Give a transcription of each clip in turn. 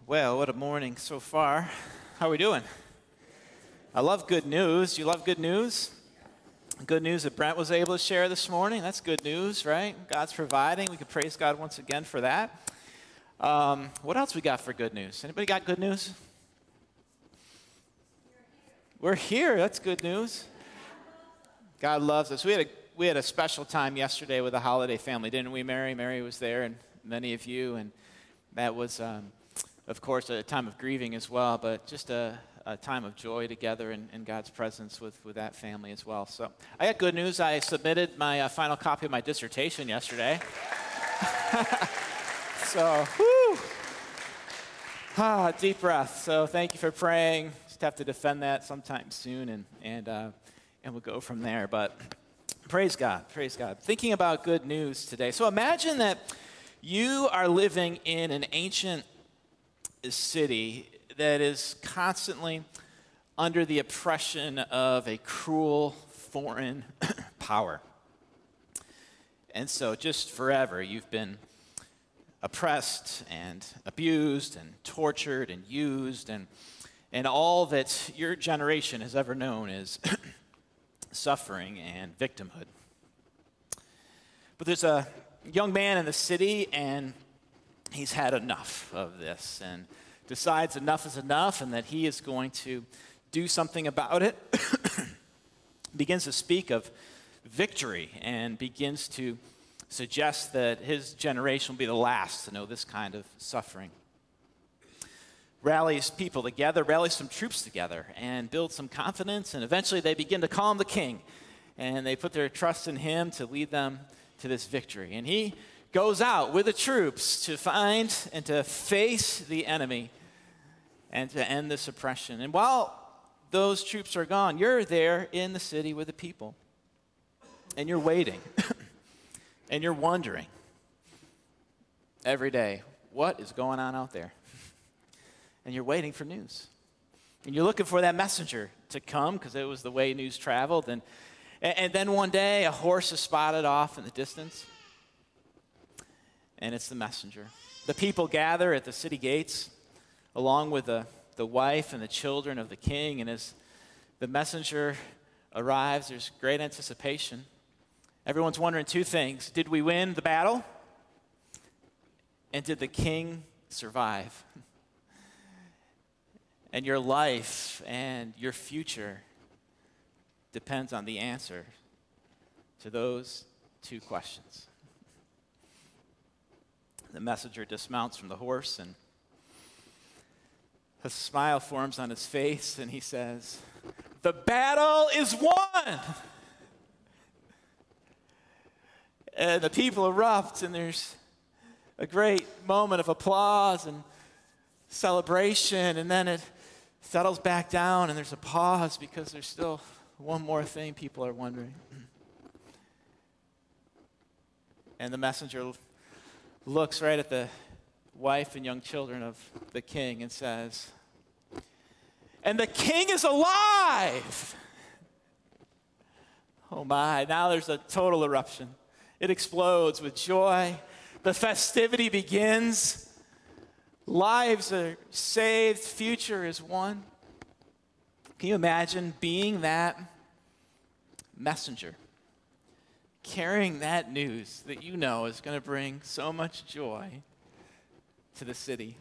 Well, what a morning so far. How are we doing? I love good news. You love good news? Good news that Brent was able to share this morning. That's good news, right? God's providing. We can praise God once again for that. What else we got for good news? Anybody got good news? We're here. That's good news. God loves us. We had a special time yesterday with the Holiday family, didn't we, Mary? Mary was there, and many of you, and that was, of course, a time of grieving as well, but just a time of joy together in God's presence with that family as well. So I got good news. I submitted my final copy of my dissertation yesterday. So, deep breath. So thank you for praying. Just have to defend that sometime soon, and we'll go from there. But praise God, praise God. Thinking about good news today. So imagine that you are living in an ancient city that is constantly under the oppression of a cruel foreign power. And so just forever you've been oppressed and abused and tortured and used, and all that your generation has ever known is suffering and victimhood. But there's a young man in the city, and he's had enough of this and decides enough is enough and that he is going to do something about it. Begins to speak of victory and begins to suggest that his generation will be the last to know this kind of suffering. Rallies people together, rallies some troops together, and builds some confidence, and eventually they begin to call him the king, and they put their trust in him to lead them to this victory. And he goes out with the troops to find and to face the enemy and to end this oppression. And while those troops are gone, you're there in the city with the people, and you're waiting, and you're wondering every day, what is going on out there? And you're waiting for news. And you're looking for that messenger to come, because it was the way news traveled. And then one day, a horse is spotted off in the distance, and it's the messenger. The people gather at the city gates, along with the wife and the children of the king, and as the messenger arrives, there's great anticipation. Everyone's wondering two things. Did we win the battle? And did the king survive? And your life and your future depends on the answer to those two questions. The messenger dismounts from the horse, and a smile forms on his face, and he says, "The battle is won!" And the people erupt, and there's a great moment of applause and celebration, and then it settles back down, and there's a pause because there's still one more thing people are wondering. And the messenger looks right at the wife and young children of the king and says, "And the king is alive!" Oh my, now there's a total eruption. It explodes with joy. The festivity begins. Lives are saved. Future is won. Can you imagine being that messenger, carrying that news that you know is going to bring so much joy to the city?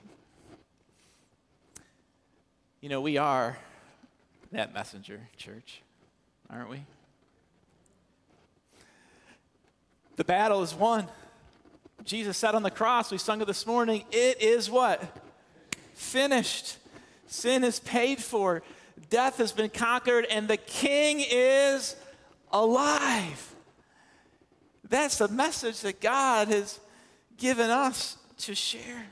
You know, we are that messenger, church, aren't we? The battle is won. Jesus said on the cross, we sung it this morning, it is what? Finished. Sin is paid for. Death has been conquered, and the King is alive. That's the message that God has given us to share.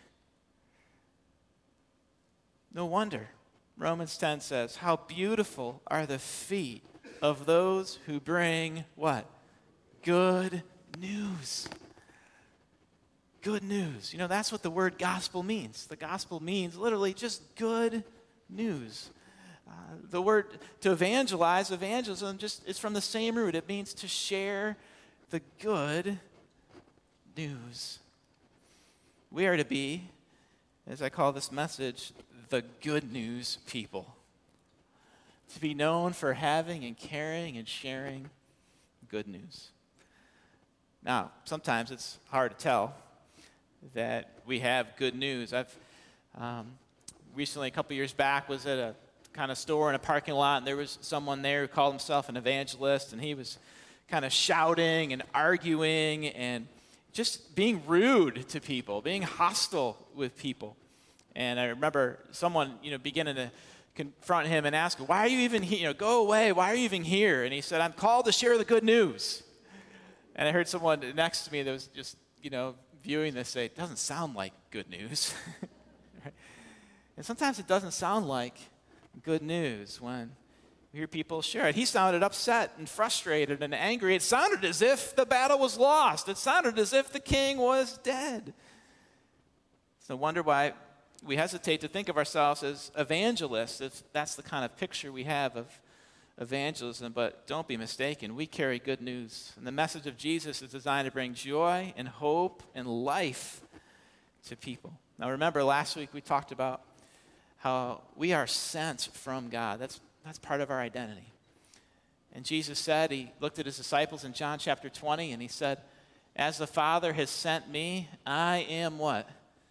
No wonder Romans 10 says, how beautiful are the feet of those who bring what? Good news. Good news. You know, that's what the word gospel means. The gospel means literally just good news. The word to evangelize, evangelism, just is from the same root. It means to share the good news. We are to be as I call this message, the good news people. To be known for having and caring and sharing good news. Now, sometimes it's hard to tell that we have good news. I've recently, a couple years back, was at a kind of store in a parking lot, and there was someone there who called himself an evangelist, and he was kind of shouting and arguing and just being rude to people, being hostile with people. And I remember someone, beginning to confront him and ask him, why are you even here? Go away. Why are you even here? And he said, I'm called to share the good news. And I heard someone next to me that was just, viewing this say, it doesn't sound like good news. Right? And sometimes it doesn't sound like good news when we hear people share it. He sounded upset and frustrated and angry. It sounded as if the battle was lost. It sounded as if the king was dead. It's no wonder why we hesitate to think of ourselves as evangelists, if that's the kind of picture we have of evangelism. But don't be mistaken, we carry good news. And the message of Jesus is designed to bring joy and hope and life to people. Now remember, last week we talked about how we are sent from God. That's part of our identity. And Jesus said, he looked at his disciples in John chapter 20, and he said, as the Father has sent me, I am what?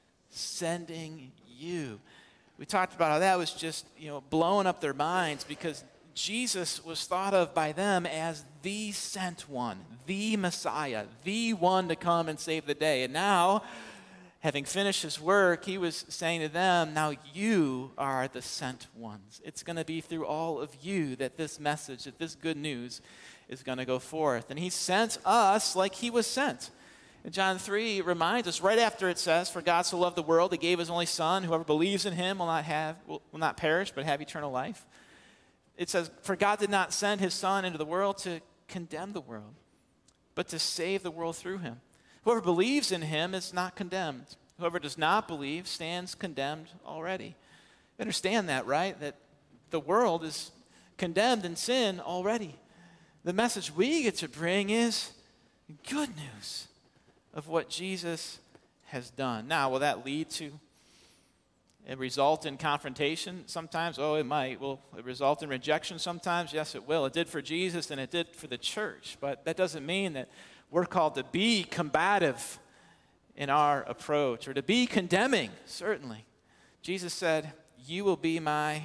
Sending you. We talked about how that was just, blowing up their minds, because Jesus was thought of by them as the sent one, the Messiah, the one to come and save the day. And now, having finished his work, he was saying to them, now you are the sent ones. It's going to be through all of you that this message, that this good news is going to go forth. And he sent us like he was sent. In John 3, it reminds us, right after it says, for God so loved the world, he gave his only son. Whoever believes in him will not perish, but have eternal life. It says, for God did not send his son into the world to condemn the world, but to save the world through him. Whoever believes in him is not condemned. Whoever does not believe stands condemned already. You understand that, right? That the world is condemned in sin already. The message we get to bring is good news of what Jesus has done. Now, will that lead to a result in confrontation sometimes? Oh, it might. Will it result in rejection sometimes? Yes, it will. It did for Jesus and it did for the church. But that doesn't mean that we're called to be combative in our approach or to be condemning, certainly. Jesus said, you will be my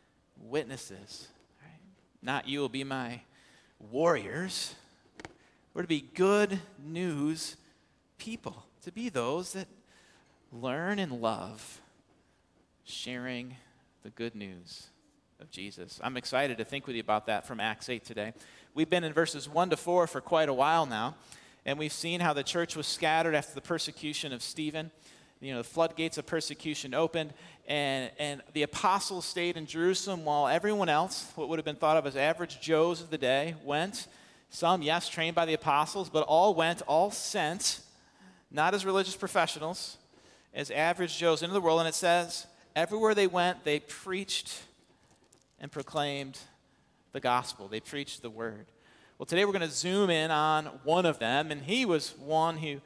witnesses. Right? Not you will be my warriors. We're to be good news people, to be those that learn and love sharing the good news of Jesus. I'm excited to think with you about that from Acts 8 today. We've been in verses 1 to 4 for quite a while now, and we've seen how the church was scattered after the persecution of Stephen. The floodgates of persecution opened, and the apostles stayed in Jerusalem while everyone else, what would have been thought of as average Joes of the day, went. Some, yes, trained by the apostles, but all went, all sent, not as religious professionals, as average Joes into the world. And it says, everywhere they went, they preached and proclaimed the gospel. They preached the word. Well, today we're going to zoom in on one of them, and he was one who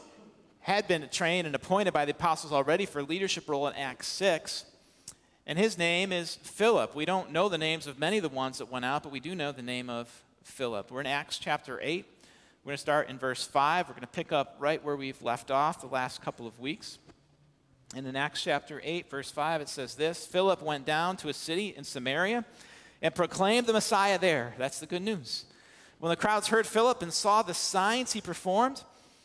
had been trained and appointed by the apostles already for a leadership role in Acts 6, and his name is Philip. We don't know the names of many of the ones that went out, but we do know the name of Philip. We're in Acts chapter 8. We're going to start in verse 5. We're going to pick up right where we've left off the last couple of weeks. And in Acts chapter 8, verse 5, it says this, Philip went down to a city in Samaria and proclaimed the Messiah there. That's the good news. When the crowds heard Philip and saw the signs he performed,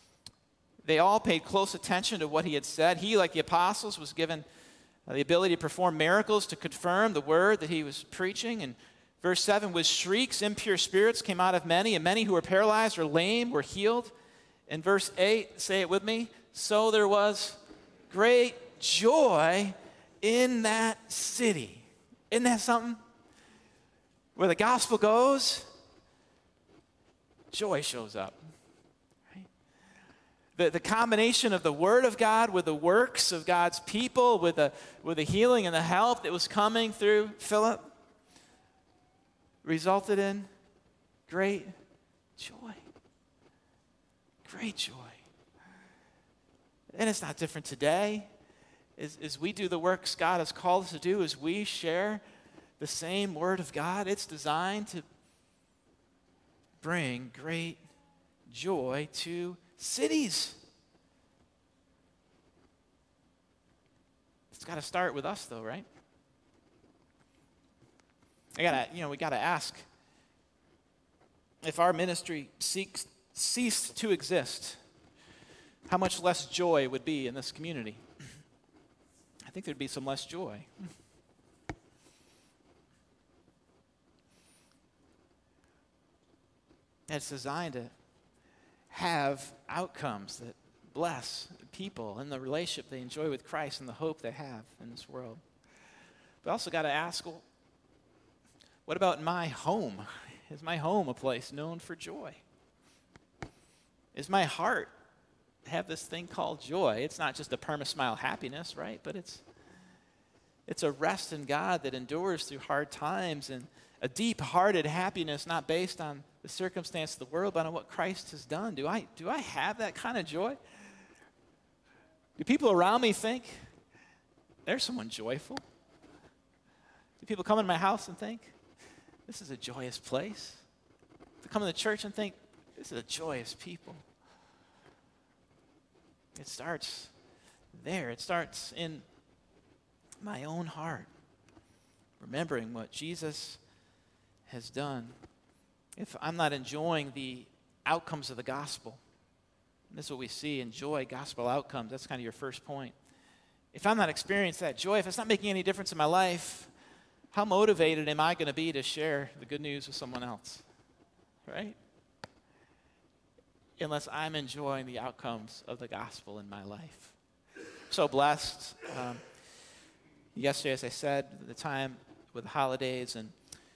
they all paid close attention to what he had said. He, like the apostles, was given the ability to perform miracles to confirm the word that he was preaching. And verse 7, with shrieks, impure spirits came out of many, and many who were paralyzed or lame were healed. And verse 8, say it with me, so there was great joy in that city. Isn't that something? Where the gospel goes, joy shows up. Right? The combination of the word of God with the works of God's people, with the healing and the help that was coming through Philip, resulted in great joy. Great joy. And it's not different today. as we do the works God has called us to do, as we share the same Word of God, it's designed to bring great joy to cities. It's got to start with us, though, right? We got to ask, if our ministry ceased to exist, how much less joy would be in this community? I think there'd be some less joy. And it's designed to have outcomes that bless people and the relationship they enjoy with Christ and the hope they have in this world. We also got to ask, well, what about my home? Is my home a place known for joy? Is my heart have this thing called joy? It's not just a perma-smile happiness, right? But it's a rest in God that endures through hard times, and a deep-hearted happiness not based on the circumstance of the world, but on what Christ has done. Do I have that kind of joy? Do people around me think there's someone joyful? Do people come into my house and think this is a joyous place? Do they come to the church and think this is a joyous people? It starts there. It starts in my own heart, remembering what Jesus has done. If I'm not enjoying the outcomes of the gospel, this is what we see, enjoy gospel outcomes. That's kind of your first point. If I'm not experiencing that joy, if it's not making any difference in my life, how motivated am I going to be to share the good news with someone else? Right? Unless I'm enjoying the outcomes of the gospel in my life. So blessed. Yesterday, as I said, the time with the holidays, and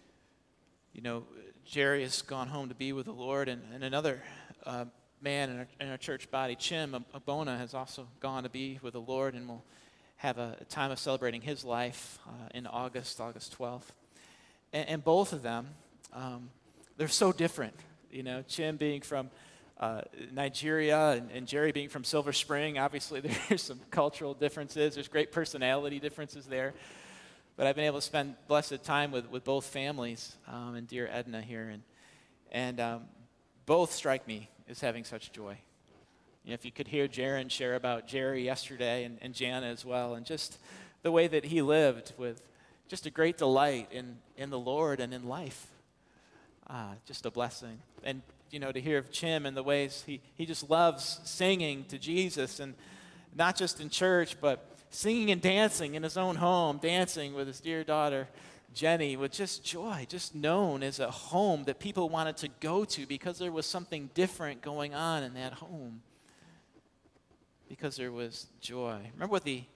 Jerry has gone home to be with the Lord, and another man in our church body, Chim Abona, has also gone to be with the Lord, and we'll have a time of celebrating his life in August 12th. And both of them, they're so different. Chim being from Nigeria and Jerry being from Silver Spring. Obviously, there's some cultural differences. There's great personality differences there. But I've been able to spend blessed time with both families and dear Edna here. And both strike me as having such joy. If you could hear Jaron share about Jerry yesterday and Jana as well, and just the way that he lived with just a great delight in the Lord and in life. Just a blessing. And to hear of Chim and the ways he just loves singing to Jesus, and not just in church, but singing and dancing in his own home, dancing with his dear daughter, Jenny, with just joy, just known as a home that people wanted to go to because there was something different going on in that home, because there was joy. Remember what the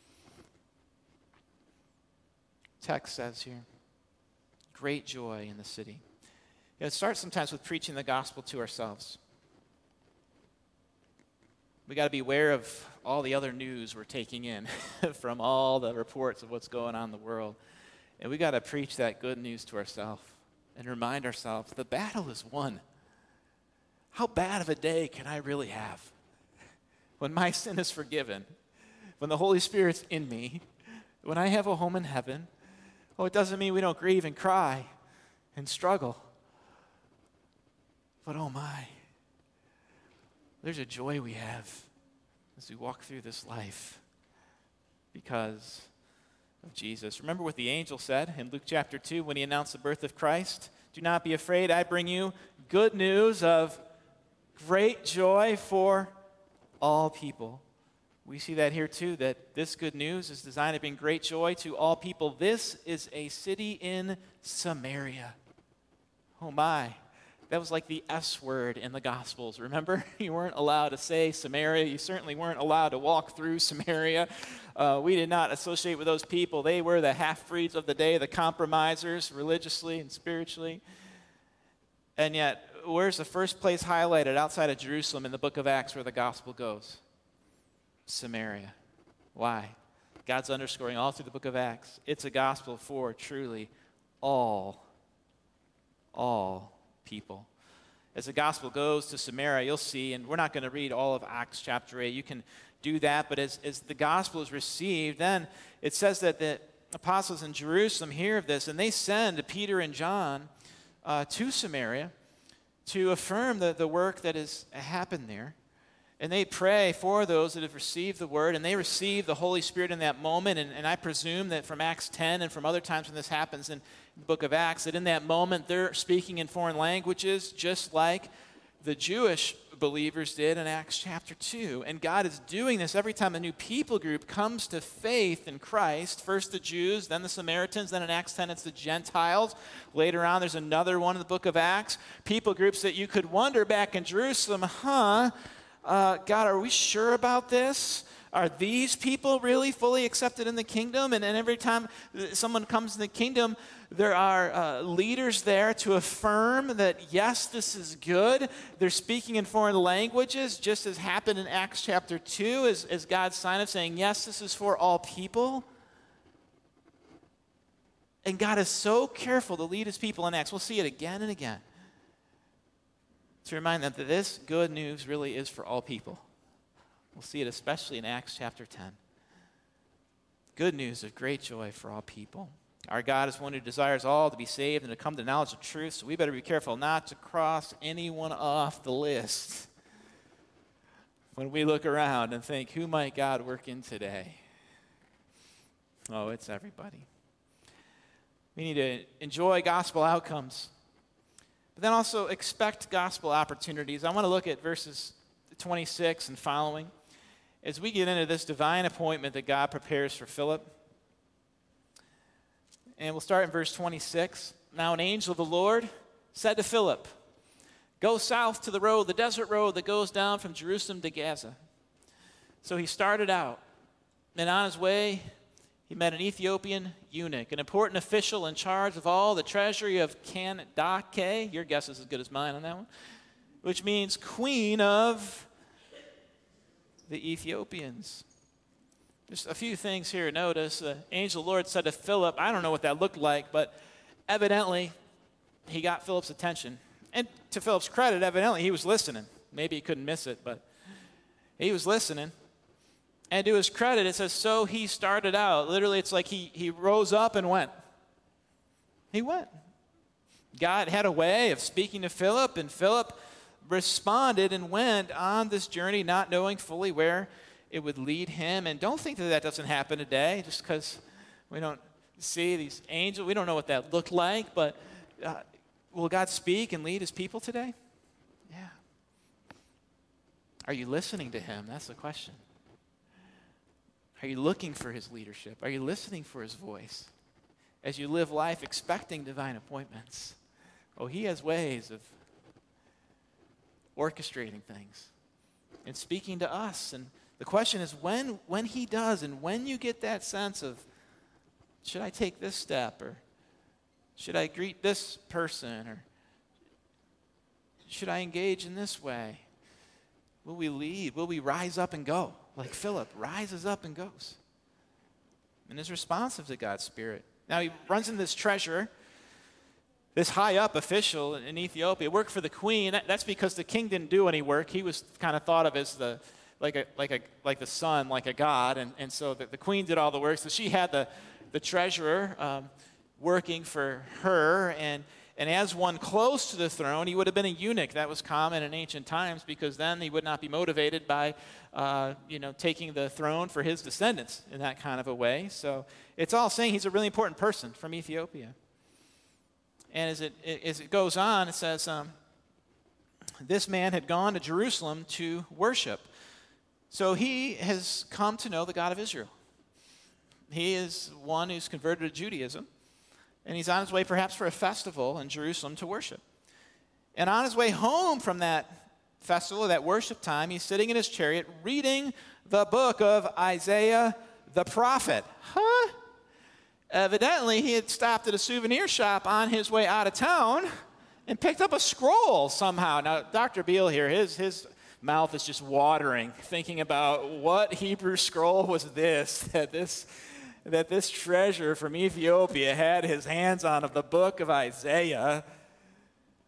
text says here. Great joy in the city. It starts sometimes with preaching the gospel to ourselves. We got to be aware of all the other news we're taking in from all the reports of what's going on in the world. And we got to preach that good news to ourselves and remind ourselves the battle is won. How bad of a day can I really have when my sin is forgiven, when the Holy Spirit's in me, when I have a home in heaven? Oh, it doesn't mean we don't grieve and cry and struggle. But oh my, there's a joy we have as we walk through this life because of Jesus. Remember what the angel said in Luke chapter 2 when he announced the birth of Christ? Do not be afraid, I bring you good news of great joy for all people. We see that here too, that this good news is designed to bring great joy to all people. This is a city in Samaria. Oh my. That was like the S word in the Gospels, remember? You weren't allowed to say Samaria. You certainly weren't allowed to walk through Samaria. We did not associate with those people. They were the half-breeds of the day, the compromisers, religiously and spiritually. And yet, where's the first place highlighted outside of Jerusalem in the book of Acts where the gospel goes? Samaria. Why? God's underscoring all through the book of Acts. It's a gospel for truly all people. As the gospel goes to Samaria, you'll see, and we're not going to read all of Acts chapter 8. You do that, but as the gospel is received, then it says that the apostles in Jerusalem hear of this, and they send Peter and John to Samaria to affirm the work that has happened there. And they pray for those that have received the word, and they receive the Holy Spirit in that moment. And I presume that from Acts 10 and from other times when this happens in the book of Acts, that in that moment they're speaking in foreign languages just like the Jewish believers did in Acts chapter 2. And God is doing this every time a new people group comes to faith in Christ. First the Jews, then the Samaritans, then in Acts 10 it's the Gentiles. Later on there's another one in the book of Acts. People groups that you could wonder back in Jerusalem, God, are we sure about this? Are these people really fully accepted in the kingdom? And every time someone comes in the kingdom, there are leaders there to affirm that, yes, this is good. They're speaking in foreign languages, just as happened in Acts chapter 2, as God's sign of saying, yes, this is for all people. And God is so careful to lead his people in Acts. We'll see it again and again, to remind them that this good news really is for all people. We'll see it especially in Acts chapter 10. Good news of great joy for all people. Our God is one who desires all to be saved and to come to knowledge of truth, so we better be careful not to cross anyone off the list when we look around and think, who might God work in today? Oh, it's everybody. We need to enjoy gospel outcomes, but then also expect gospel opportunities. I want to look at verses 26 and following as we get into this divine appointment that God prepares for Philip. And we'll start in verse 26. Now an angel of the Lord said to Philip, go south to the road, the desert road that goes down from Jerusalem to Gaza. So he started out, and on his way he met an Ethiopian eunuch, an important official in charge of all the treasury of Kandake. Your guess is as good as mine on that one. Which means queen of the Ethiopians. Just a few things here. Notice the angel of the Lord said to Philip, I don't know what that looked like, but evidently he got Philip's attention. And to Philip's credit, evidently he was listening. Maybe he couldn't miss it, but he was listening. And to his credit, it says, so he started out. Literally, it's like he rose up and went. He went. God had a way of speaking to Philip, and Philip responded and went on this journey not knowing fully where it would lead him. And don't think that that doesn't happen today just because we don't see these angels. We don't know what that looked like, but will God speak and lead his people today? Yeah. Are you listening to him? That's the question. Are you looking for his leadership? Are you listening for his voice as you live life expecting divine appointments? Oh, he has ways of orchestrating things and speaking to us. And the question is when he does, and when you get that sense of, should I take this step, or should I greet this person, or should I engage in this way? Will we lead? Will we rise up and go? Like Philip rises up and goes and is responsive to God's Spirit. Now he runs into this treasurer, this high-up official in Ethiopia, worked for the queen. That's because the king didn't do any work. He was kind of thought of as like the son, like a god, and so the queen did all the work. So she had the treasurer working for her, and as one close to the throne, he would have been a eunuch. That was common in ancient times, because then he would not be motivated by taking the throne for his descendants in that kind of a way. So it's all saying he's a really important person from Ethiopia. And as it goes on, it says, this man had gone to Jerusalem to worship. So he has come to know the God of Israel. He is one who's converted to Judaism, and he's on his way perhaps for a festival in Jerusalem to worship. And on his way home from that festival, that worship time, he's sitting in his chariot reading the book of Isaiah the prophet. Evidently, he had stopped at a souvenir shop on his way out of town and picked up a scroll somehow. Now, Dr. Beale here, his mouth is just watering, thinking about what Hebrew scroll was that this treasure from Ethiopia had his hands on, of the book of Isaiah.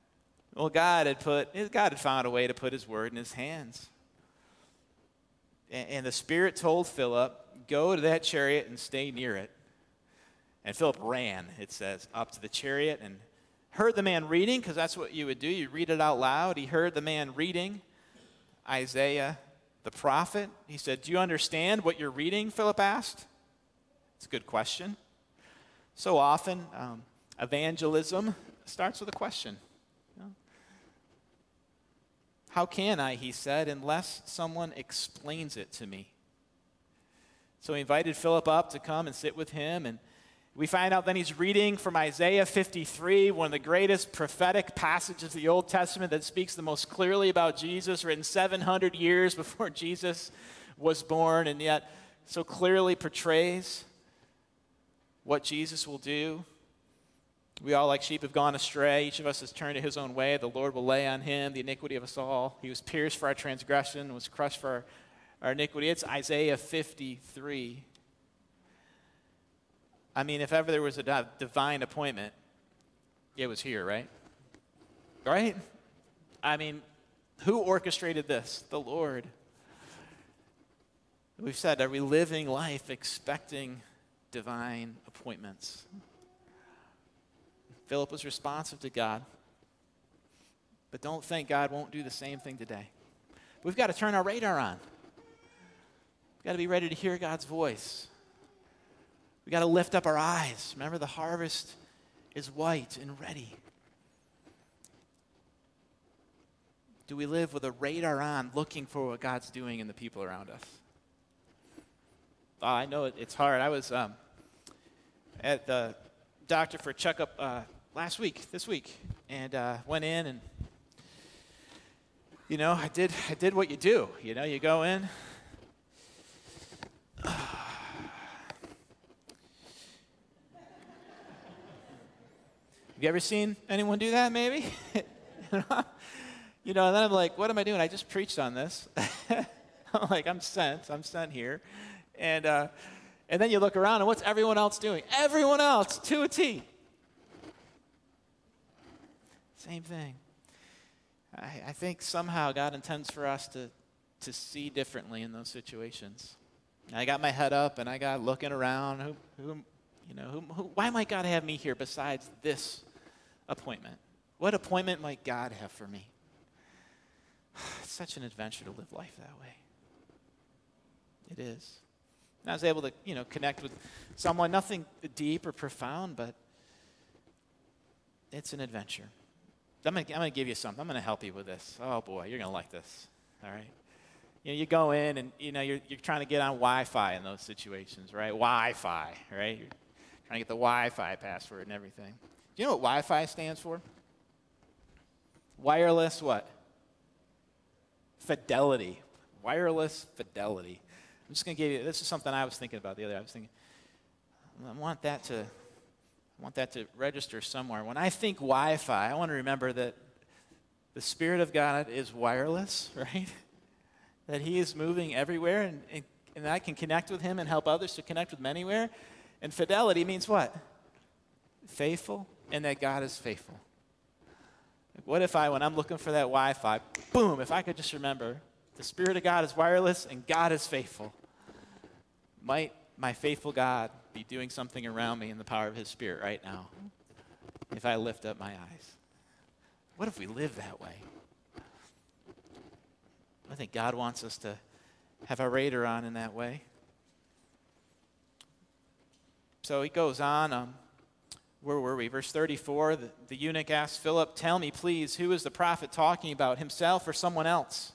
Well, God had found a way to put his word in his hands. And the Spirit told Philip, go to that chariot and stay near it. And Philip ran, it says, up to the chariot and heard the man reading, because that's what you would do. You read it out loud. He heard the man reading Isaiah the prophet. He said, do you understand what you're reading, Philip asked. It's a good question. So often, evangelism starts with a question. How can I, he said, unless someone explains it to me? So he invited Philip up to come and sit with him, and we find out then he's reading from Isaiah 53, one of the greatest prophetic passages of the Old Testament that speaks the most clearly about Jesus, written 700 years before Jesus was born, and yet so clearly portrays what Jesus will do. We all, like sheep, have gone astray. Each of us has turned to his own way. The Lord will lay on him the iniquity of us all. He was pierced for our transgression, was crushed for our iniquity. It's Isaiah 53. I mean, if ever there was a divine appointment, it was here, right? Right? I mean, who orchestrated this? The Lord. We've said, are we living life expecting divine appointments? Philip was responsive to God. But don't think God won't do the same thing today. We've got to turn our radar on. We've got to be ready to hear God's voice. We've got to lift up our eyes. Remember, the harvest is white and ready. Do we live with a radar on, looking for what God's doing in the people around us? Oh, I know it's hard. I was at the doctor for a checkup this week, and went in, and I did what you do. You go in. Have you ever seen anyone do that? Maybe. And then I'm like, what am I doing? I just preached on this. I'm like, I'm sent here, and then you look around, and what's everyone else doing? Everyone else to a T. Same thing. I think somehow God intends for us to see differently in those situations. I got my head up and I got looking around. Why might God have me here besides this appointment? What appointment might God have for me? It's such an adventure to live life that way. It is. And I was able to, connect with someone, nothing deep or profound, but it's an adventure. I'm going to give you something. I'm going to help you with this. Oh, boy, you're going to like this. All right? You go in and, you're trying to get on Wi-Fi in those situations, right? Wi-Fi, right? You're trying to get the Wi-Fi password and everything. Do you know what Wi-Fi stands for? Wireless what? Fidelity. Wireless fidelity. I'm just going to give you, this is something I was thinking about the other day. I was thinking, I want that to register somewhere. When I think Wi-Fi, I want to remember that the Spirit of God is wireless, right? That he is moving everywhere, and I can connect with him and help others to connect with him anywhere. And fidelity means what? Faithful, and that God is faithful. What if when I'm looking for that Wi-Fi, boom, if I could just remember the Spirit of God is wireless and God is faithful. Might my faithful God be doing something around me in the power of his Spirit right now if I lift up my eyes? What if we live that way? I think God wants us to have our radar on in that way. So he goes on. Where were we? Verse 34, the eunuch asked Philip, tell me, please, who is the prophet talking about, himself or someone else?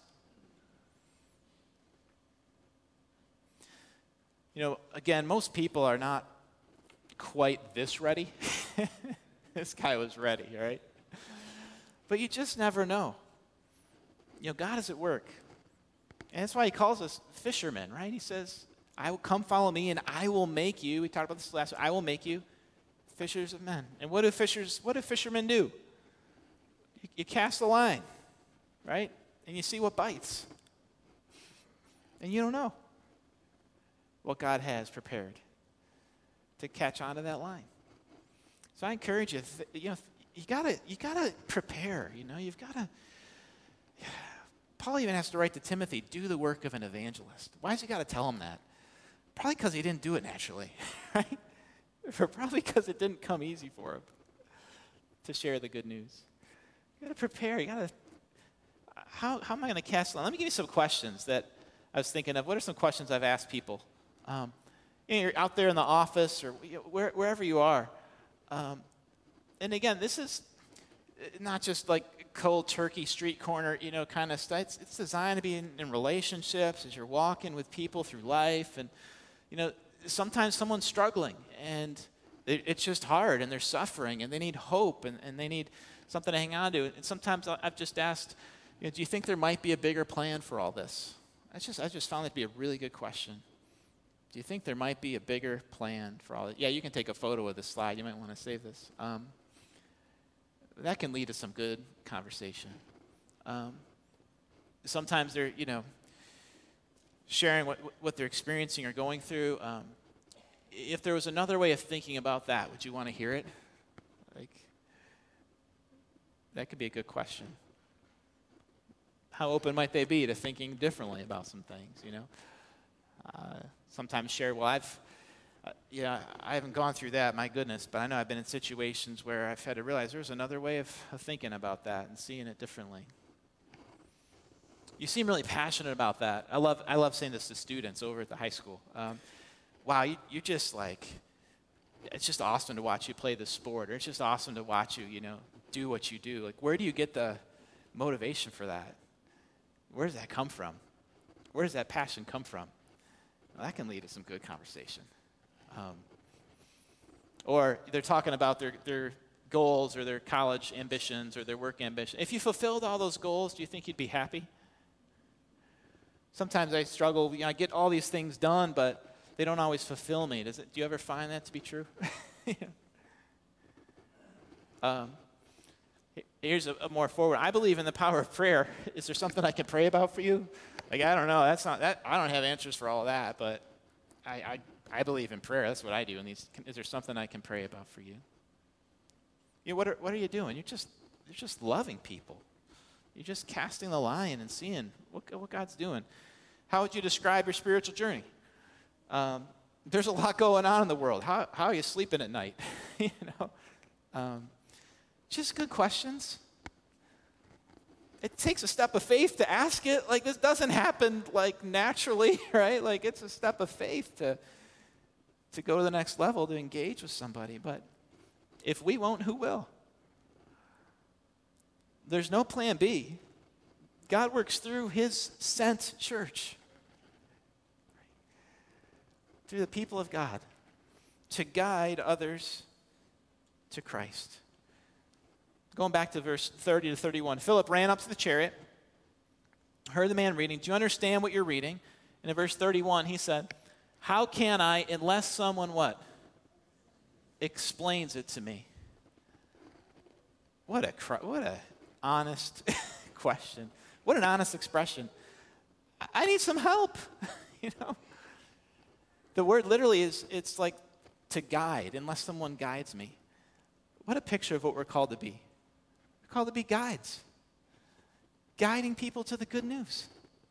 Again, most people are not quite this ready. This guy was ready, right? But you just never know. God is at work. And that's why he calls us fishermen, right? He says, I will come follow me and I will make you, we talked about this last week, I will make you fishers of men. And what do fishermen do? You cast the line, right? And you see what bites. And you don't know what God has prepared to catch onto that line. So I encourage you, you gotta prepare. You've got to Paul even has to write to Timothy, do the work of an evangelist. Why has he got to tell him that? Probably because he didn't do it naturally, right? Or probably because it didn't come easy for him to share the good news. You got to prepare. You got to. How am I going to cast? Let me give you some questions that I was thinking of. What are some questions I've asked people? You're out there in the office or wherever you are. And again, this is not just like cold turkey street corner, kind of stuff. It's designed to be in relationships as you're walking with people through life. And, sometimes someone's struggling and it's just hard and they're suffering and they need hope and they need something to hang on to. And sometimes I've just asked, do you think there might be a bigger plan for all this? I just found that to be a really good question. Do you think there might be a bigger plan for all this? Yeah, you can take a photo of this slide. You might want to save this. That can lead to some good conversation. Sometimes they're, sharing what they're experiencing or going through. If there was another way of thinking about that, would you want to hear it? That could be a good question. How open might they be to thinking differently about some things, Sometimes share, well, I haven't gone through that, my goodness, but I know I've been in situations where I've had to realize there's another way of thinking about that and seeing it differently. You seem really passionate about that. I love saying this to students over at the high school. Wow, you just it's just awesome to watch you play this sport, or it's just awesome to watch you, do what you do. Where do you get the motivation for that? Where does that come from? Where does that passion come from? Well, that can lead to some good conversation. Or they're talking about their goals or their college ambitions or their work ambition. If you fulfilled all those goals, do you think you'd be happy? Sometimes I struggle, I get all these things done, but they don't always fulfill me. Do you ever find that to be true? Here's a more forward. I believe in the power of prayer. Is there something I can pray about for you? I don't know. That's not that. I don't have answers for all of that, but I believe in prayer. That's what I do. Is there something I can pray about for you? What are you doing? You're just loving people. You're just casting the line and seeing what God's doing. How would you describe your spiritual journey? There's a lot going on in the world. How are you sleeping at night? Just good questions. It takes a step of faith to ask it. This doesn't happen naturally, right? It's a step of faith to go to the next level, to engage with somebody. But if we won't, who will? There's no plan B. God works through his sent church, through the people of God, to guide others to Christ. Going back to verse 30 to 31, Philip ran up to the chariot, heard the man reading. Do you understand what you're reading? And in verse 31, he said, how can I, unless someone what? Explains it to me. What a honest question. What an honest expression. I need some help. The word literally it's like to guide, unless someone guides me. What a picture of what we're called to be. We're called to be guides, guiding people to the good news.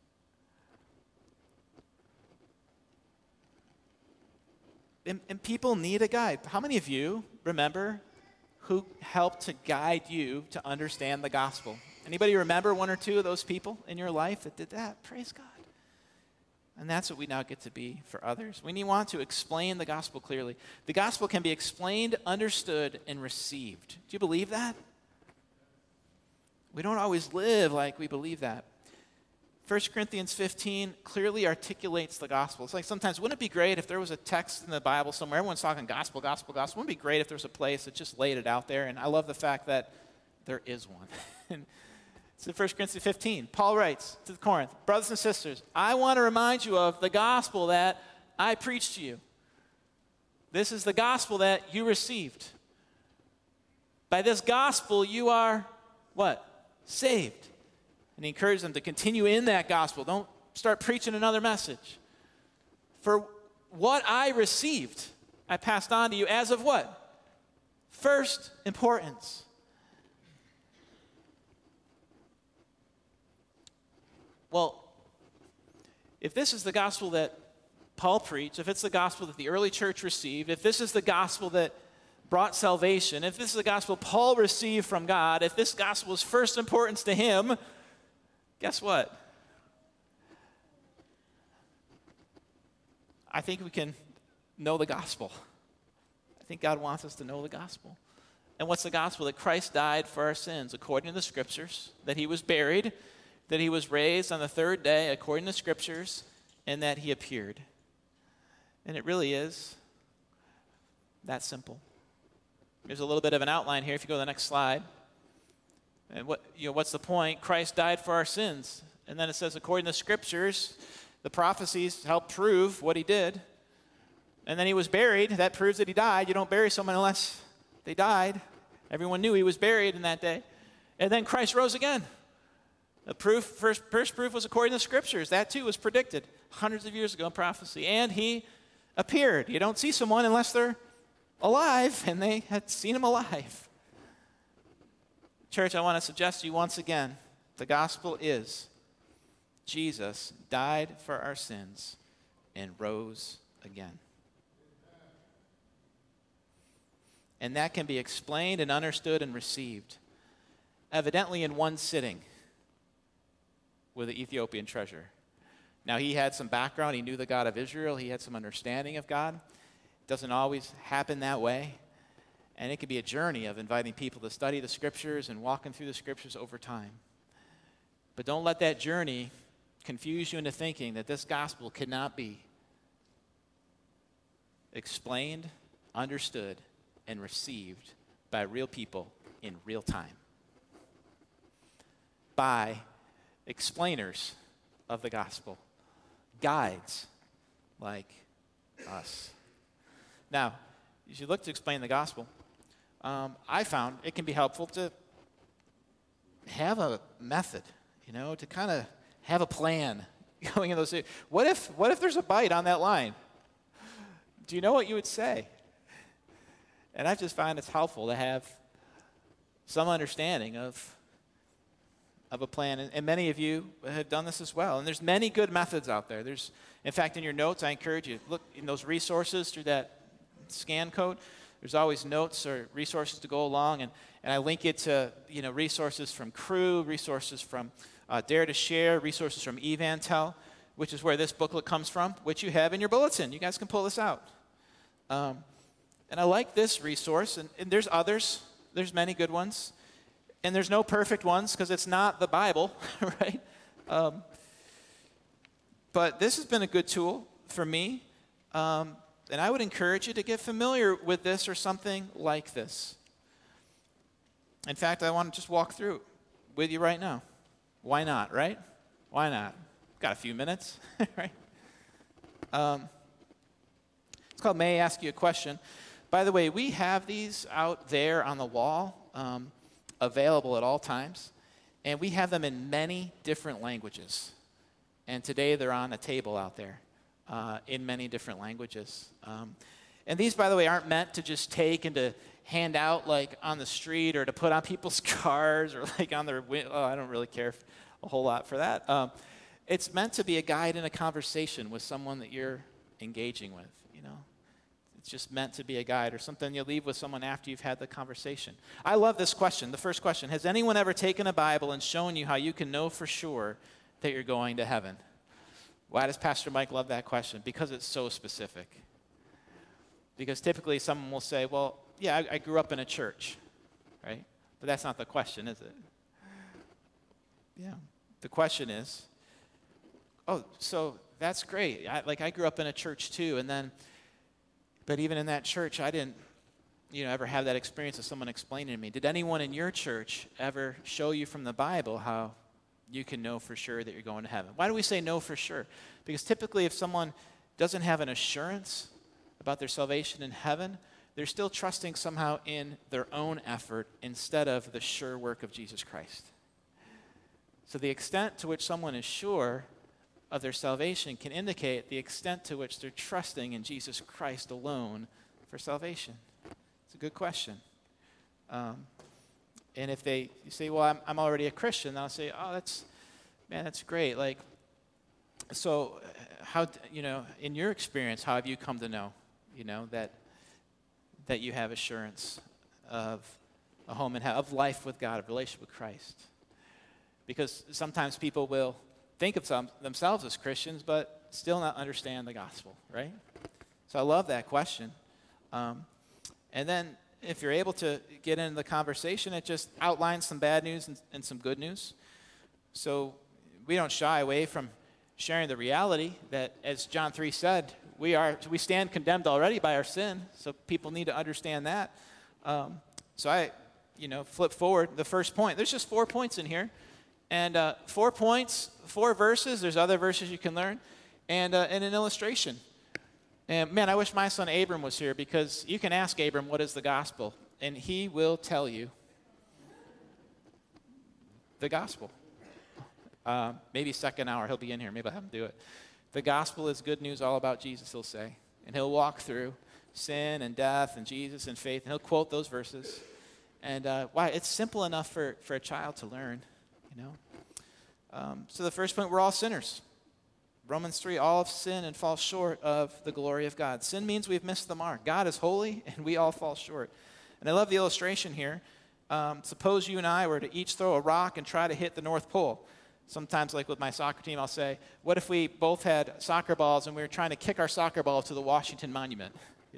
And people need a guide. How many of you remember who helped to guide you to understand the gospel? Anybody remember one or two of those people in your life that did that? Praise God. And that's what we now get to be for others. We want to explain the gospel clearly. The gospel can be explained, understood, and received. Do you believe that? We don't always live like we believe that. 1 Corinthians 15 clearly articulates the gospel. It's sometimes, wouldn't it be great if there was a text in the Bible somewhere, everyone's talking gospel, gospel, gospel. Wouldn't it be great if there was a place that just laid it out there? And I love the fact that there is one. It's in 1 Corinthians 15. Paul writes to Corinth, brothers and sisters, I want to remind you of the gospel that I preached to you. This is the gospel that you received. By this gospel you are what? Saved. And he encouraged them to continue in that gospel. Don't start preaching another message. For what I received, I passed on to you as of what? First importance. Well, if this is the gospel that Paul preached, if it's the gospel that the early church received, if this is the gospel that brought salvation, if this is the gospel Paul received from God, if this gospel is first importance to him, guess what? I think we can know the gospel. I think God wants us to know the gospel. And what's the gospel? That Christ died for our sins according to the scriptures, that he was buried, that he was raised on the third day according to the scriptures, and that he appeared. And it really is that simple. There's a little bit of an outline here if you go to the next slide. And what's the point? Christ died for our sins. And then it says, according to the scriptures, the prophecies help prove what he did. And then he was buried. That proves that he died. You don't bury someone unless they died. Everyone knew he was buried in that day. And then Christ rose again. The first proof was according to the scriptures. That too was predicted hundreds of years ago in prophecy. And he appeared. You don't see someone unless they're alive, and they had seen him alive. Church, I want to suggest to you once again, the gospel is Jesus died for our sins and rose again. And that can be explained and understood and received, evidently in one sitting with the Ethiopian treasure. Now, he had some background. He knew the God of Israel. He had some understanding of God. It doesn't always happen that way. And it can be a journey of inviting people to study the scriptures and walking through the scriptures over time. But don't let that journey confuse you into thinking that this gospel cannot be explained, understood, and received by real people in real time. By explainers of the gospel. Guides like us. Now, as you look to explain the gospel, I found it can be helpful to have a method, to kind of have a plan going in those. What if there's a bite on that line? Do you know what you would say? And I just find it's helpful to have some understanding of a plan. And many of you have done this as well. And there's many good methods out there. In fact, in your notes, I encourage you to look in those resources through that scan code. There's always notes or resources to go along. And I link it to resources from Cru, resources from Dare to Share, resources from Evantel, which is where this booklet comes from, which you have in your bulletin. You guys can pull this out. And I like this resource, and there's others. There's many good ones. And there's no perfect ones because it's not the Bible, right? But this has been a good tool for me. And I would encourage you to get familiar with this or something like this. In fact, I want to just walk through it with you right now. Why not, right? Why not? Got a few minutes, right? It's called May I Ask You a Question. By the way, we have these out there on the wall, available at all times, and we have them in many different languages. And today they're on a table out there in many different languages. And these, by the way, aren't meant to just take and to hand out like on the street or to put on people's cars or like on their I don't really care a whole lot for that. It's meant to be a guide in a conversation with someone that you're engaging with, It's just meant to be a guide or something you leave with someone after you've had the conversation. I love this question. The first question, has anyone ever taken a Bible and shown you how you can know for sure that you're going to heaven? Why does Pastor Mike love that question? Because it's so specific. Because typically someone will say, well, yeah, I grew up in a church, right? But that's not the question, is it? Yeah. The question is, oh, so that's great. I grew up in a church too, but even in that church, I didn't, ever have that experience of someone explaining to me. Did anyone in your church ever show you from the Bible how you can know for sure that you're going to heaven? Why do we say know for sure? Because typically if someone doesn't have an assurance about their salvation in heaven, they're still trusting somehow in their own effort instead of the sure work of Jesus Christ. So the extent to which someone is sure of their salvation can indicate the extent to which they're trusting in Jesus Christ alone for salvation. It's a good question. And if you say, well, I'm already a Christian, I'll say, oh, Man, that's great. Like, so how, in your experience, how have you come to know, that you have assurance of a home and of life with God, of relationship with Christ? Because sometimes people will think of themselves as Christians, but still not understand the gospel, right? So I love that question. And then if you're able to get into the conversation, it just outlines some bad news and some good news. So we don't shy away from sharing the reality that, as John 3 said, we stand condemned already by our sin, so people need to understand that. So I, flip forward the first point. There's just 4 points in here, and 4 points, 4 verses. There's other verses you can learn, and an illustration. And man, I wish my son Abram was here, because you can ask Abram what is the gospel, and he will tell you the gospel. Maybe second hour, he'll be in here. Maybe I'll have him do it. The gospel is good news all about Jesus, he'll say. And he'll walk through sin and death and Jesus and faith, and he'll quote those verses. And why? It's simple enough for a child to learn, So the first point, we're all sinners. Romans 3, all have sinned and fall short of the glory of God. Sin means we've missed the mark. God is holy, and we all fall short. And I love the illustration here. Suppose you and I were to each throw a rock and try to hit the North Pole. Sometimes, like with my soccer team, I'll say, what if we both had soccer balls and we were trying to kick our soccer ball to the Washington Monument?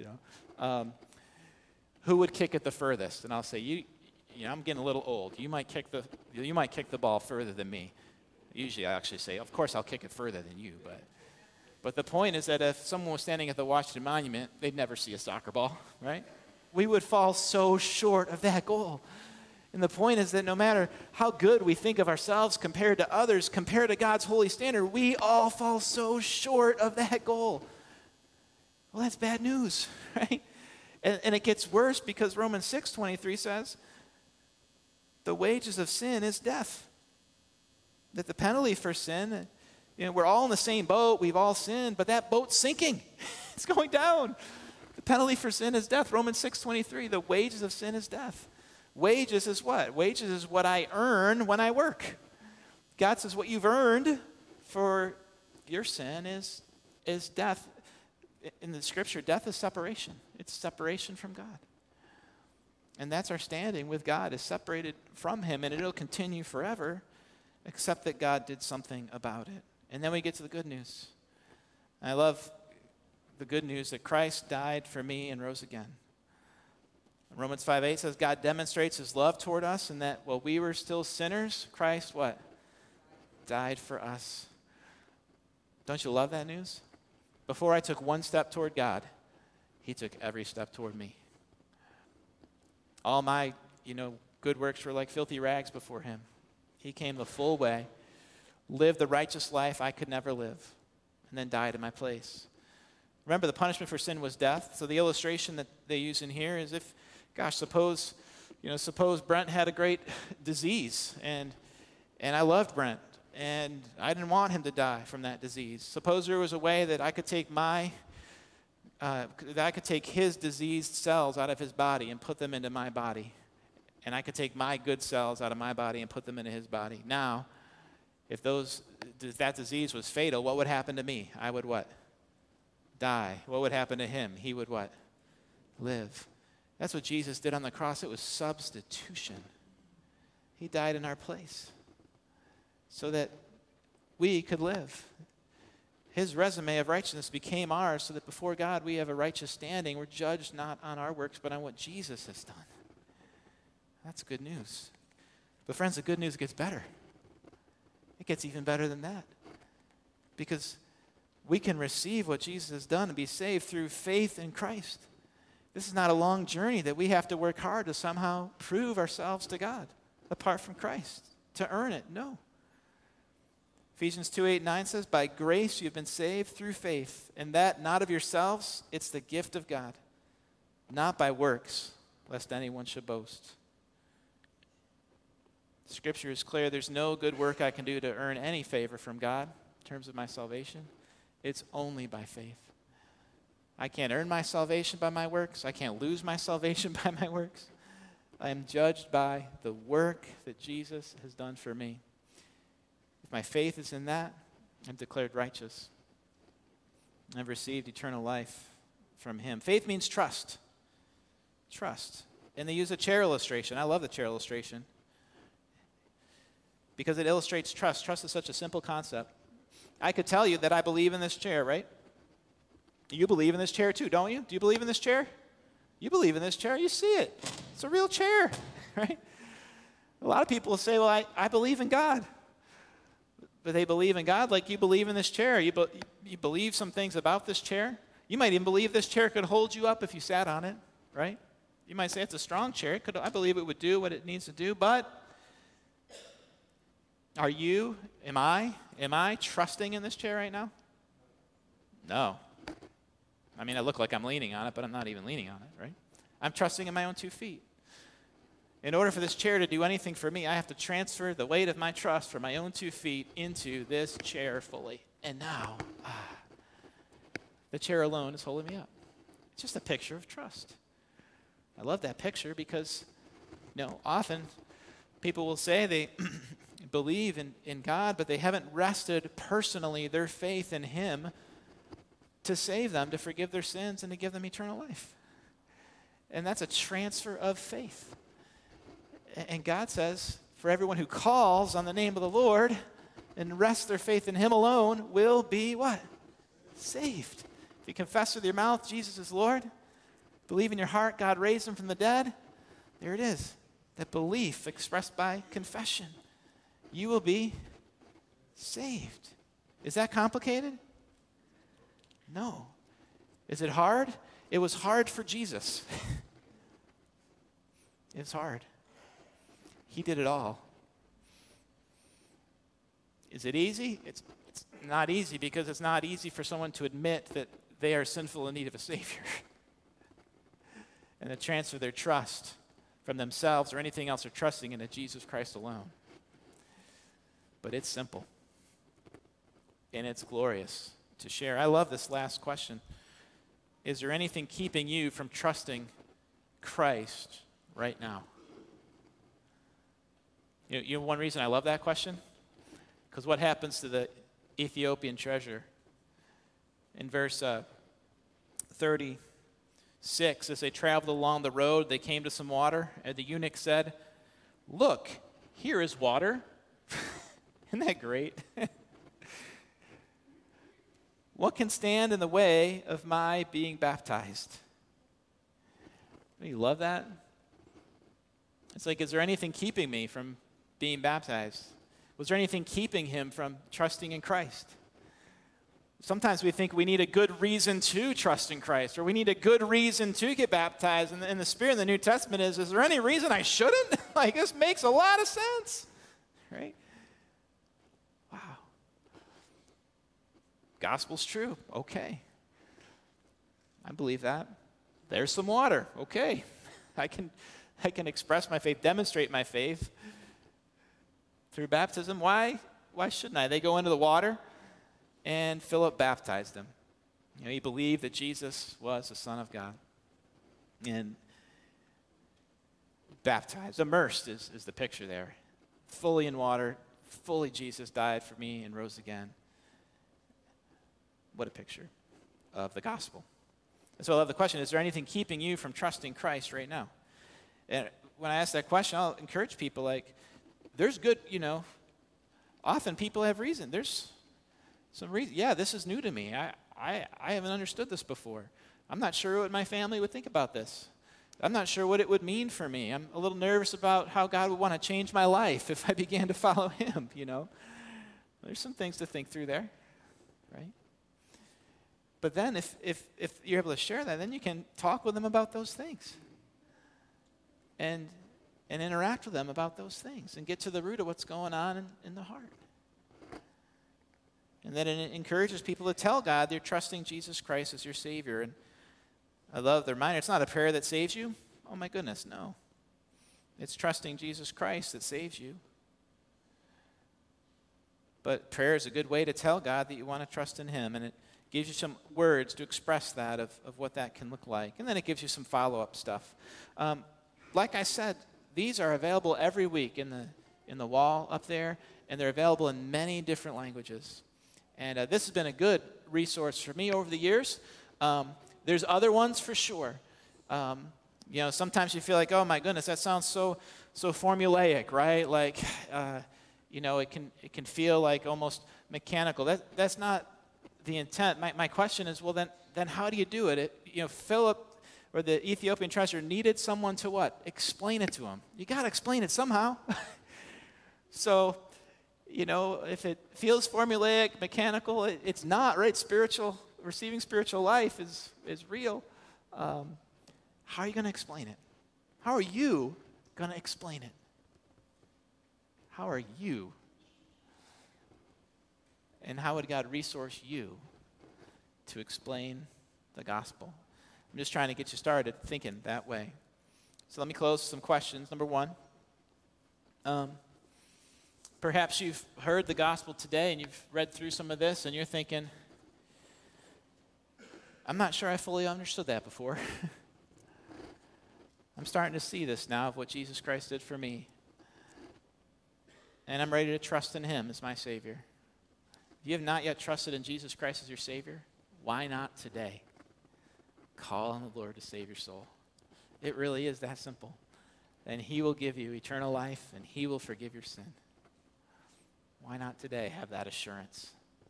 Who would kick it the furthest? And I'll say, I'm getting a little old. You might kick the ball further than me. Usually I actually say, of course I'll kick it further than you. But the point is that if someone was standing at the Washington Monument, they'd never see a soccer ball, right? We would fall so short of that goal. And the point is that no matter how good we think of ourselves compared to others, compared to God's holy standard, we all fall so short of that goal. Well, that's bad news, right? And it gets worse, because Romans 6:23 says, the wages of sin is death. That the penalty for sin, we're all in the same boat, we've all sinned, but that boat's sinking. It's going down. The penalty for sin is death. Romans 6:23, the wages of sin is death. Wages is what? Wages is what I earn when I work. God says what you've earned for your sin is death. In the scripture, death is separation. It's separation from God. And that's our standing with God, is separated from him, and it'll continue forever, except that God did something about it. And then we get to the good news. I love the good news that Christ died for me and rose again. Romans 5:8 says God demonstrates his love toward us, and that while we were still sinners, Christ what? Died for us. Don't you love that news? Before I took one step toward God, he took every step toward me. All my, good works were like filthy rags before him. He came the full way, lived the righteous life I could never live, and then died in my place. Remember, the punishment for sin was death. So the illustration that they use in here is suppose Brent had a great disease, and I loved Brent, and I didn't want him to die from that disease. Suppose there was a way that I could take his diseased cells out of his body and put them into my body, and I could take my good cells out of my body and put them into his body. Now, if that disease was fatal, what would happen to me? I would what? Die. What would happen to him? He would what? Live. That's what Jesus did on the cross. It was substitution. He died in our place so that we could live. His resume of righteousness became ours, so that before God we have a righteous standing. We're judged not on our works, but on what Jesus has done. That's good news. But friends, the good news gets better. It gets even better than that. Because we can receive what Jesus has done and be saved through faith in Christ. This is not a long journey that we have to work hard to somehow prove ourselves to God apart from Christ, to earn it. No. Ephesians 2:8-9 says, by grace you've been saved through faith, and that not of yourselves, it's the gift of God, not by works, lest anyone should boast. Scripture is clear. There's no good work I can do to earn any favor from God in terms of my salvation. It's only by faith. I can't earn my salvation by my works. I can't lose my salvation by my works. I am judged by the work that Jesus has done for me. if my faith is in that, I'm declared righteous. I've received eternal life from him. Faith means trust. Trust. And they use a chair illustration. I love the chair illustration because it illustrates trust. Trust is such a simple concept. I could tell you that I believe in this chair, right? You believe in this chair too, don't you? Do you believe in this chair? You believe in this chair. You see it. It's a real chair, right? A lot of people will say, well, I believe in God. But they believe in God like you believe in this chair. You believe some things about this chair. You might even believe this chair could hold you up if you sat on it, right? You might say it's a strong chair. I believe it would do what it needs to do. But am I trusting in this chair right now? No. I mean, I look like I'm leaning on it, but I'm not even leaning on it, right? I'm trusting in my own 2 feet. In order for this chair to do anything for me, I have to transfer the weight of my trust from my own 2 feet into this chair fully. And now, the chair alone is holding me up. It's just a picture of trust. I love that picture because, often people will say they believe in God, but they haven't rested personally their faith in him to save them, to forgive their sins, and to give them eternal life. And that's a transfer of faith. And God says, for everyone who calls on the name of the Lord and rests their faith in him alone will be what? Saved. If you confess with your mouth Jesus is Lord, believe in your heart God raised him from the dead, there it is. That belief expressed by confession. You will be saved. Is that complicated? No. Is it hard? It was hard for Jesus. It's hard. He did it all. Is it easy? It's not easy because it's not easy for someone to admit that they are sinful in need of a Savior and to transfer their trust from themselves or anything else they're trusting into Jesus Christ alone. But it's simple, and it's glorious to share. I love this last question. Is there anything keeping you from trusting Christ right now? You know one reason I love that question? Because what happens to the Ethiopian treasure? In verse 36, as they traveled along the road, they came to some water, and the eunuch said, "Look, here is water." Isn't that great? What can stand in the way of my being baptized? Don't you love that? It's like, is there anything keeping me from being baptized? Was there anything keeping him from trusting in Christ? Sometimes we think we need a good reason to trust in Christ, or we need a good reason to get baptized. And the spirit in the New Testament is there any reason I shouldn't? Like, this makes a lot of sense, right? Wow. Gospel's true. Okay. I believe that. There's some water. Okay. I can express my faith, demonstrate my faith through baptism. Why shouldn't I? They go into the water, and Philip baptized them. He believed that Jesus was the Son of God. And baptized, immersed is the picture there. Fully in water, fully Jesus died for me and rose again. What a picture of the gospel. And so I love the question, is there anything keeping you from trusting Christ right now? And when I ask that question, I'll encourage people there's good, often people have reason. There's some reason. Yeah, this is new to me. I haven't understood this before. I'm not sure what my family would think about this. I'm not sure what it would mean for me. I'm a little nervous about how God would want to change my life if I began to follow him, There's some things to think through there, right? But then if you're able to share that, then you can talk with them about those things. And interact with them about those things and get to the root of what's going on in the heart. And then it encourages people to tell God they're trusting Jesus Christ as your Savior. And I love the reminder, it's not a prayer that saves you. Oh my goodness, no. It's trusting Jesus Christ that saves you. But prayer is a good way to tell God that you want to trust in him. And it gives you some words to express that of what that can look like. And then it gives you some follow-up stuff. Like I said, these are available every week in the wall up there. and they're available in many different languages. And this has been a good resource for me over the years. There's other ones for sure. Sometimes you feel like, oh my goodness, that sounds so formulaic, right? Like, it can feel like almost mechanical. That's not the intent. My question is, well, then how do you do it? Philip or the Ethiopian treasurer needed someone to what? Explain it to him. You got to explain it somehow. So, if it feels formulaic, mechanical, it's not, right? Receiving spiritual life is real. How are you going to explain it? How are you going to explain it? How are you? And how would God resource you to explain the gospel? I'm just trying to get you started thinking that way. So let me close with some questions. Number one, perhaps you've heard the gospel today and you've read through some of this and you're thinking, I'm not sure I fully understood that before. I'm starting to see this now of what Jesus Christ did for me. And I'm ready to trust in him as my Savior. If you have not yet trusted in Jesus Christ as your Savior, why not today? Call on the Lord to save your soul. It really is that simple. And he will give you eternal life and he will forgive your sin. Why not today have that assurance?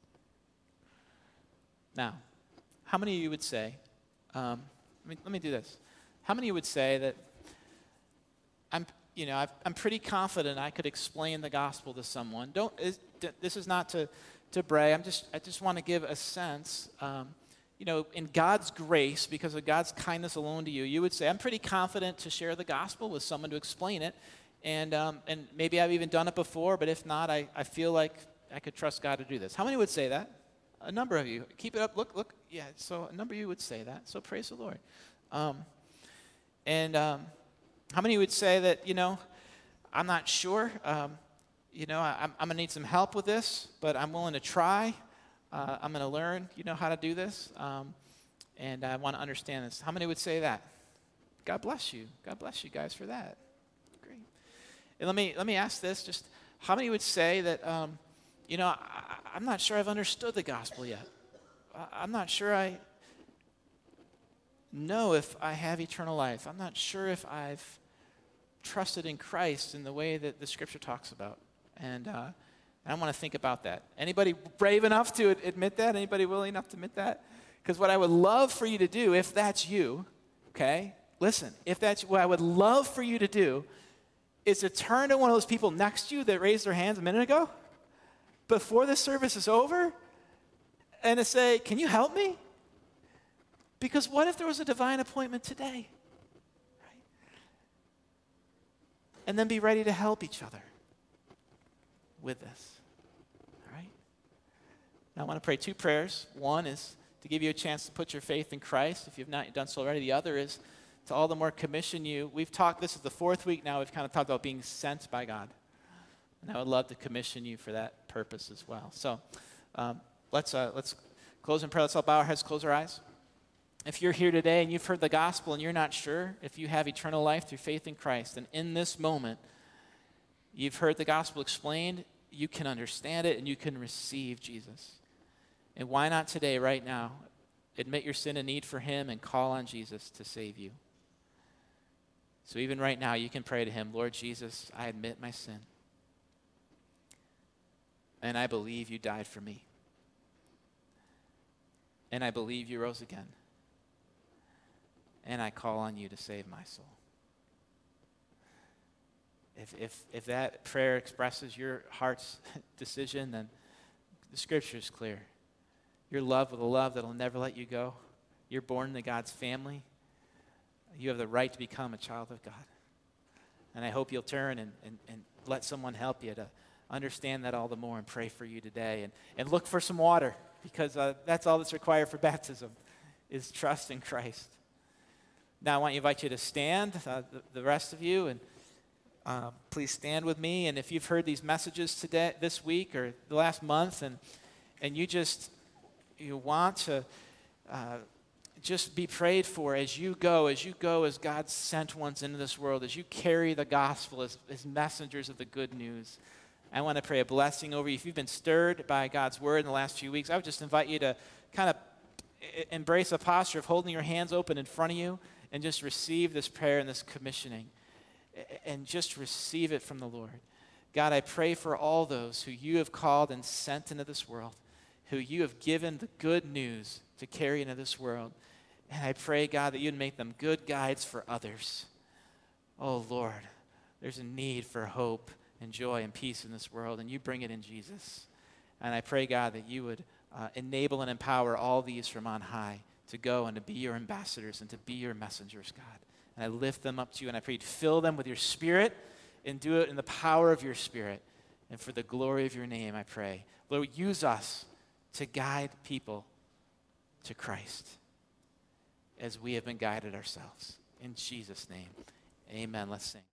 Now, how many of you would say, let me do this. How many of you would say that I'm pretty confident I could explain the gospel to someone? This is not to brag. I just want to give a sense, in God's grace, because of God's kindness alone to you, you would say, I'm pretty confident to share the gospel with someone to explain it. And maybe I've even done it before, but if not, I feel like I could trust God to do this. How many would say that? A number of you. Keep it up. Look. Yeah, so a number of you would say that. So praise the Lord. How many would say that, I'm not sure. I'm going to need some help with this, but I'm willing to try. I'm going to learn, how to do this. And I want to understand this. How many would say that? God bless you. God bless you guys for that. Great. And let me ask this. Just how many would say that, I'm not sure I've understood the gospel yet. I'm not sure I know if I have eternal life. I'm not sure if I've trusted in Christ in the way that the Scripture talks about. And I want to think about that. Anybody brave enough to admit that? Anybody willing enough to admit that? Because what I would love for you to do, if that's you, okay, listen, if that's what I would love for you to do, is to turn to one of those people next to you that raised their hands a minute ago, before the service is over, and to say, can you help me? Because what if there was a divine appointment today? Right? And then be ready to help each other with this. All right? Now I want to pray two prayers. One is to give you a chance to put your faith in Christ if you've not done so already. The other is to all the more commission you. We've talked, this is the fourth week now, we've kind of talked about being sent by God. And I would love to commission you for that purpose as well. So let's close in prayer. Let's all bow our heads, close our eyes. If you're here today and you've heard the gospel and you're not sure if you have eternal life through faith in Christ, and in this moment you've heard the gospel explained, you can understand it and you can receive Jesus. And why not today, right now, admit your sin and need for him and call on Jesus to save you. So even right now, you can pray to him, Lord Jesus, I admit my sin. And I believe you died for me. And I believe you rose again. And I call on you to save my soul. If that prayer expresses your heart's decision, then the Scripture is clear. You're loved with a love that will never let you go. You're born into God's family. You have the right to become a child of God. And I hope you'll turn and let someone help you to understand that all the more and pray for you today. And look for some water, because that's all that's required for baptism, is trust in Christ. Now I want to invite you to stand, the rest of you, and please stand with me. And if you've heard these messages today, this week, or the last month, and you want to just be prayed for as you go as God's sent ones into this world, as you carry the gospel as messengers of the good news, I want to pray a blessing over you. If you've been stirred by God's word in the last few weeks, I would just invite you to kind of embrace a posture of holding your hands open in front of you and just receive this prayer and this commissioning and just receive it from the Lord. God, I pray for all those who you have called and sent into this world, who you have given the good news to carry into this world. And I pray, God, that you'd make them good guides for others. Oh, Lord, there's a need for hope and joy and peace in this world, and you bring it in Jesus. And I pray, God, that you would enable and empower all these from on high to go and to be your ambassadors and to be your messengers, God. And I lift them up to you, and I pray you'd fill them with your Spirit and do it in the power of your Spirit. And for the glory of your name, I pray. Lord, use us to guide people to Christ as we have been guided ourselves. In Jesus' name, amen. Let's sing.